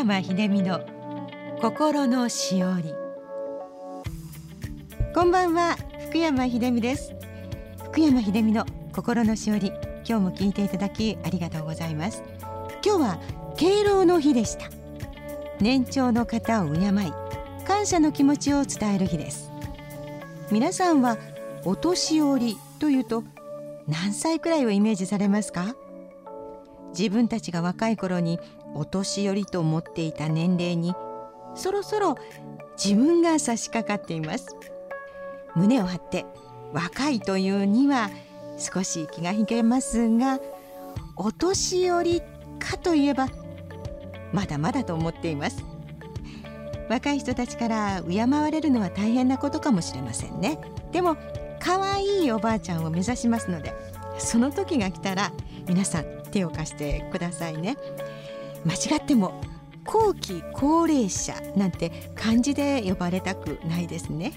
山秀美の心のしおり。こんばんは、福山秀美です。福山秀美の心のしおり、今日も聞いていただきありがとうございます。今日は敬老の日でした。年長の方を敬い、感謝の気持ちを伝える日です。皆さんはお年寄りというと何歳くらいをイメージされますか？自分たちが若い頃にお年寄りと思っていた年齢にそろそろ自分が差し掛かっています。胸を張って若いというには少し気が引けますが、お年寄りかといえばまだまだと思っています。若い人たちから敬われるのは大変なことかもしれませんね。でも可愛いおばあちゃんを目指しますので、その時が来たら皆さん手を貸してくださいね。間違っても後期高齢者なんて漢字で呼ばれたくないですね。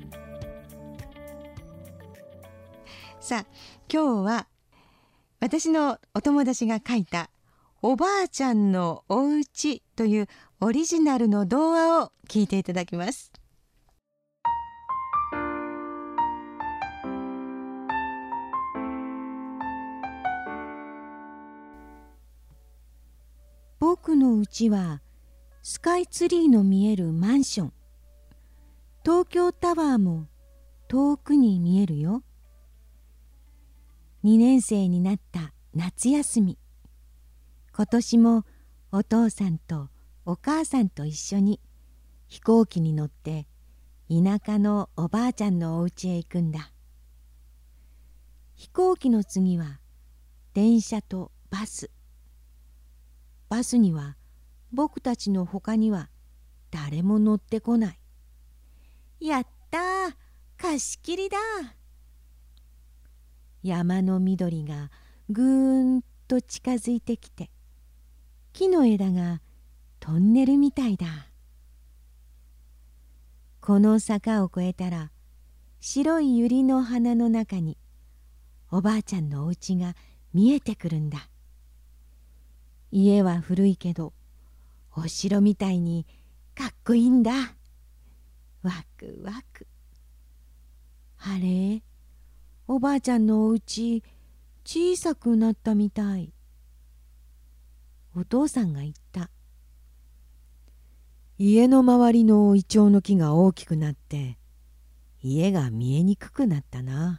さあ、今日は私のお友達が書いたおばあちゃんのおうちというオリジナルの童話を聞いていただきます。僕の家はスカイツリーの見えるマンション。東京タワーも遠くに見えるよ。2年生になった夏休み。今年もお父さんとお母さんと一緒に飛行機に乗って田舎のおばあちゃんのお家へ行くんだ。飛行機の次は電車とバス。バスには僕たちのほかには誰も乗ってこない。やったー、貸し切りだ。山の緑がぐーんと近づいてきて、木の枝がトンネルみたいだ。この坂を越えたら白い百合の花の中におばあちゃんのお家が見えてくるんだ。家は古いけどお城みたいにかっこいいんだ。ワクワク。あれ、おばあちゃんのお家小さくなったみたい。お父さんが言った。家の周りのイチョウの木が大きくなって家が見えにくくなったな。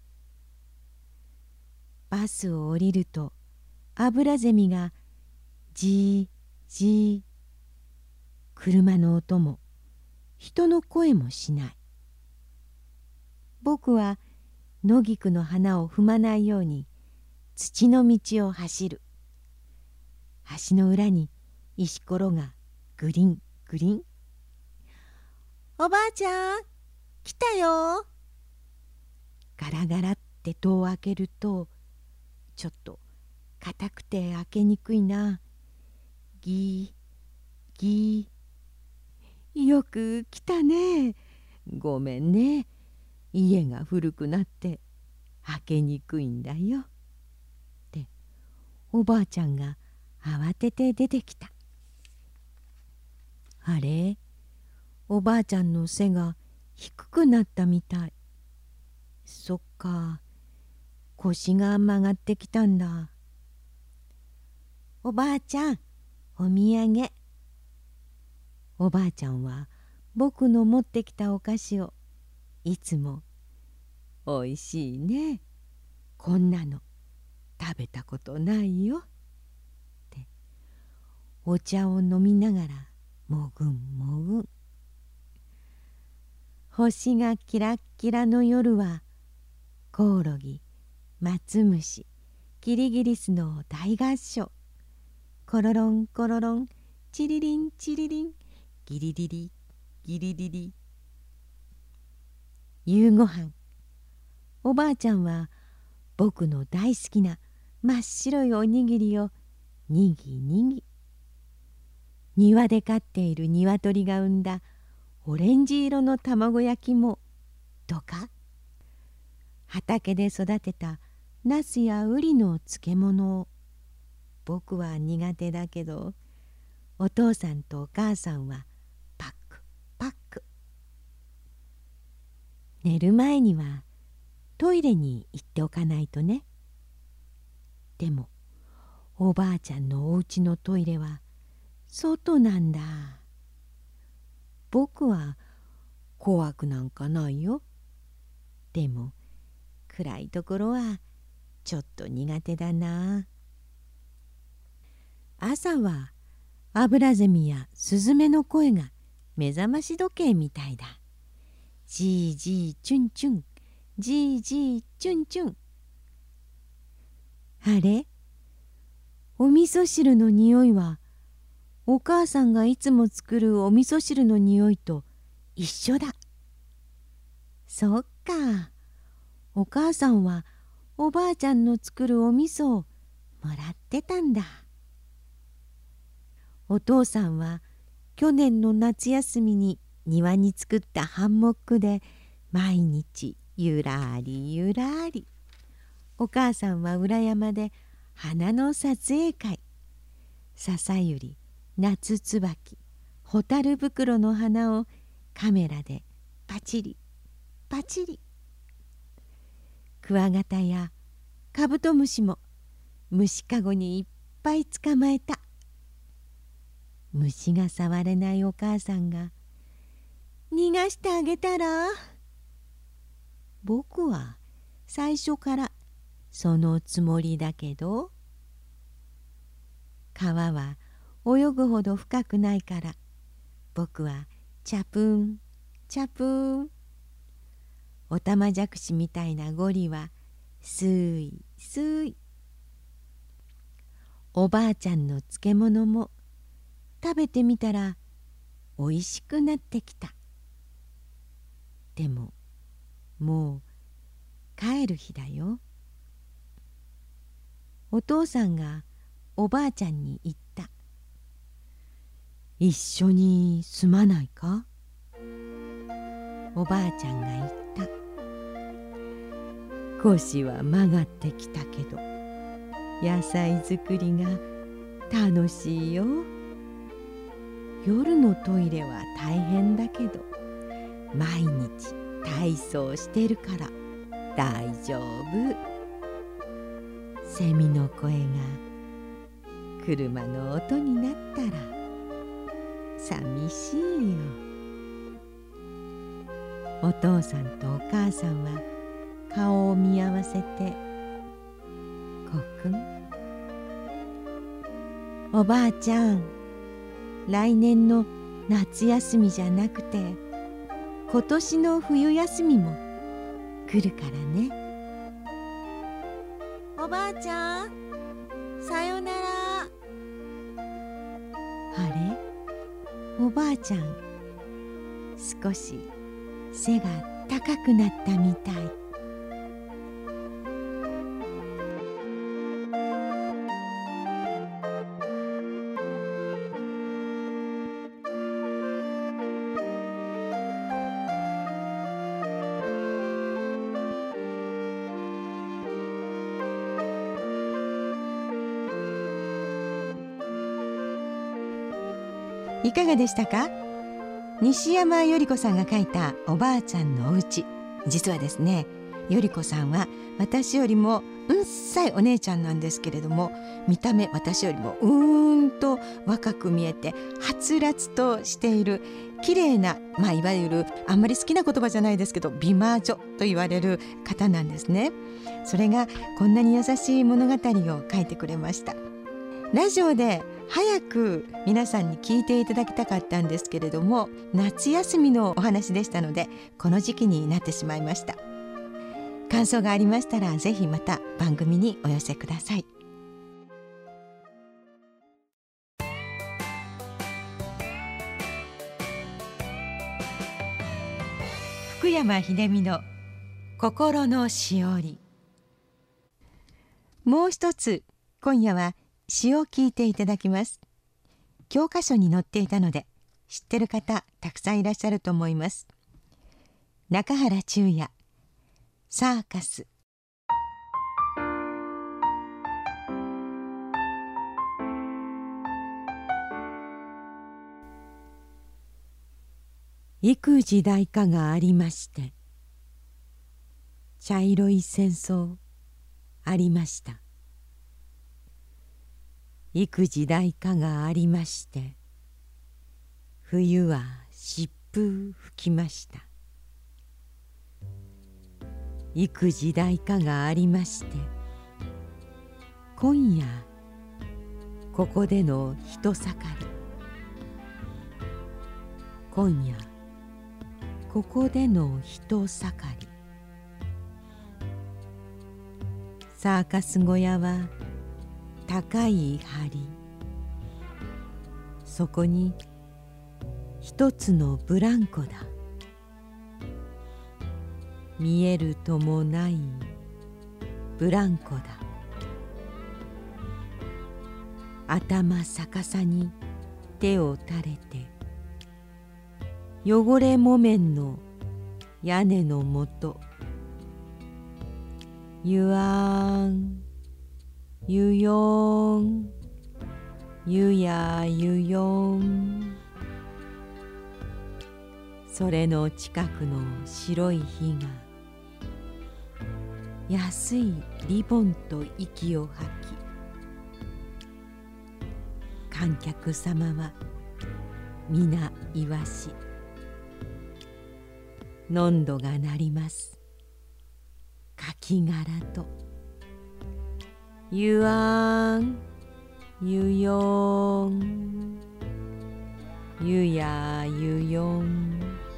バスを降りるとアブラゼミがじーじー。車の音も人の声もしない。僕は野菊の花を踏まないように土の道を走る。橋の裏に石ころがグリングリン。おばあちゃん、来たよ。ガラガラって戸を開けるとちょっと硬くて開けにくいな。ギーギー。よく来たね。ごめんね。家が古くなって開けにくいんだよ。っておばあちゃんが慌てて出てきた。あれ、おばあちゃんの背が低くなったみたい。そっか、腰が曲がってきたんだ。おばあちゃん、お土産。おばあちゃんは僕の持ってきたお菓子をいつも「おいしいね。こんなの食べたことないよ」ってお茶を飲みながらもぐんもぐん。星がキラッキラの夜はコオロギ、マツムシ、キリギリスの大合唱。コロロンコロロン、チリリンチリリン、ギリリリギリリリ。夕ごはん。おばあちゃんは僕の大好きな真っ白いおにぎりをにぎにぎ。庭で飼っている鶏が産んだオレンジ色の卵焼きもどか。畑で育てたナスやウリの漬物を。僕は苦手だけどお父さんとお母さんはパックパック。寝る前にはトイレに行っておかないとね。でもおばあちゃんのお家のトイレは外なんだ。僕は怖くなんかないよ。でも暗いところはちょっと苦手だな。朝はアブラゼミやスズメの声が目覚まし時計みたいだ。じいじいチュンチュン、じいじいチュンチュン。あれ、お味噌汁の匂いはお母さんがいつも作るお味噌汁の匂いと一緒だ。そっか、お母さんはおばあちゃんの作るお味噌をもらってたんだ。お父さんは去年の夏休みに庭に作ったハンモックで毎日ゆらりゆらり。お母さんは裏山で花の撮影会。笹ゆり、夏つばき、ホタル袋の花をカメラでパチリパチリ。クワガタやカブトムシも虫かごにいっぱい捕まえた。虫が触れないお母さんが「逃がしてあげたら」。僕は最初からそのつもりだけど、川は泳ぐほど深くないから僕はチャプンチャプン。オタマジャクシみたいなゴリはスイスイ。おばあちゃんの漬物も食べてみたらおいしくなってきた。でももう帰る日だよ。お父さんがおばあちゃんに言った。一緒に住まないか。おばあちゃんが言った。腰は曲がってきたけど野菜作りが楽しいよ。夜のトイレは大変だけど毎日体操してるから大丈夫。セミの声が車の音になったら寂しいよ。お父さんとお母さんは顔を見合わせてコクン。おばあちゃん、来年の夏休みじゃなくて今年の冬休みも来るからね。おばあちゃん、さよなら。あれ、おばあちゃん少し背が高くなったみたい。いかがでしたか。西山より子さんが書いたおばあちゃんのお家。実はですね、より子さんは私よりもうんさいお姉ちゃんなんですけれども、見た目私よりもと若く見えてはつらつとしている綺麗な、いわゆるあんまり好きな言葉じゃないですけど美魔女と言われる方なんですね。それがこんなに優しい物語を書いてくれました。ラジオで早く皆さんに聞いていただきたかったんですけれども、夏休みのお話でしたのでこの時期になってしまいました。感想がありましたらぜひまた番組にお寄せください。福山秀美の心のしおり。もう一つ今夜は詩を聞いていただきます。教科書に載っていたので知ってる方たくさんいらっしゃると思います。中原中也、サーカス。 幾時代かがありまして、茶色い戦争ありました。幾時代かがありまして、冬は疾風吹きました。幾時代かがありまして、今夜ここでの人盛り、今夜ここでの人盛り。サーカス小屋は高い梁、そこに一つのブランコだ。見えるともないブランコだ。頭逆さに手を垂れて、汚れ木綿の屋根のもと、ゆあんゆよんゆやゆよん。それの近くの白い火が安いリボンと息を吐き、観客様は皆いわし、のんどが鳴ります。柿殻とゆあんゆよんゆやゆよん。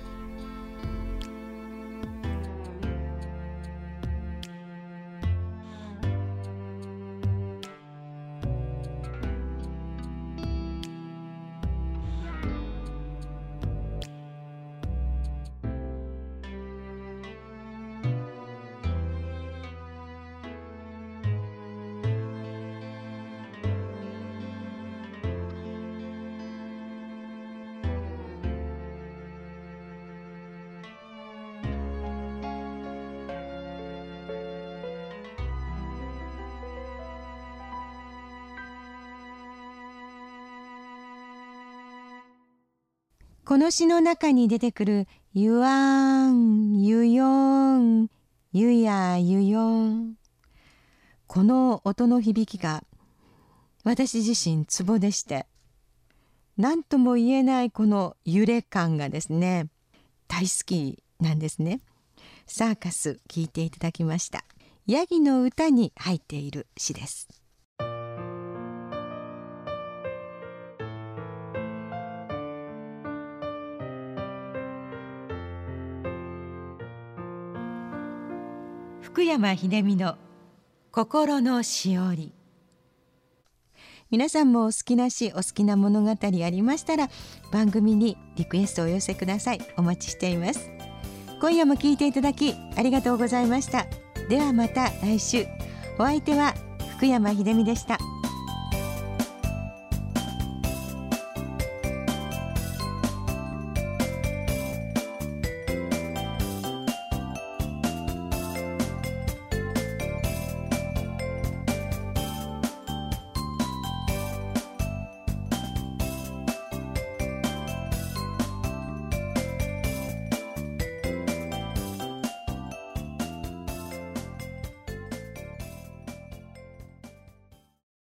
この詩の中に出てくるゆわんゆよんゆやゆよん、この音の響きが私自身ツボでして、何とも言えないこの揺れ感がですね、大好きなんですね。サーカス聴いていただきました。ヤギの歌に入っている詩です。福山秀美の心のしおり。皆さんもお好きな詩、お好きな物語ありましたら番組にリクエストをお寄せください。お待ちしています。今夜も聞いていただきありがとうございました。ではまた来週。お相手は福山秀美でした。